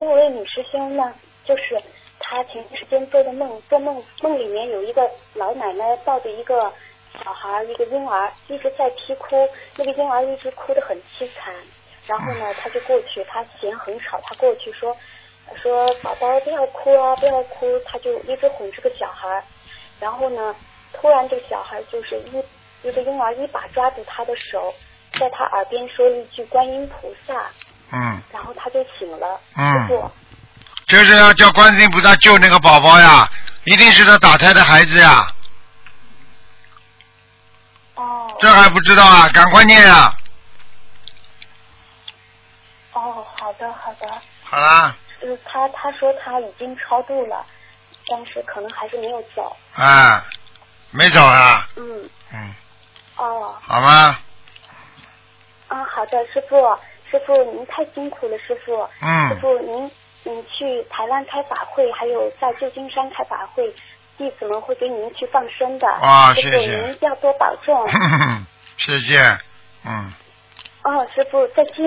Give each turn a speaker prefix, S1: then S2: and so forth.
S1: 那位女师兄呢，就是她前段时间做梦里面有一个老奶奶抱着一个小孩，一个婴儿一直在啼哭，那个婴儿一直哭得很凄惨。然后呢，她就过去，她嫌很吵，她过去说宝宝不要哭啊，不要哭，她就一直哄这个小孩。然后呢，突然这个小孩就是一个婴儿一把抓住他的手，在他耳边说了一句观音菩萨。然后他就醒了。师父，
S2: 就是要叫观世音菩萨救那个宝宝呀，一定是他打胎的孩子呀。
S1: 哦。
S2: 这还不知道啊？赶快念啊！
S1: 哦，好的好的。
S2: 好啦。
S1: 他说他已经超度了，但是可能还是没有走。
S2: 啊，没走啊？
S1: 哦。
S2: 好吗？
S1: 好的，师傅您太辛苦了，师傅。师傅您去台湾开法会，还有在旧金山开法会，弟子们会给您去放生的。
S2: 谢谢。
S1: 师傅您要多保重。
S2: 谢谢。
S1: 师傅再见。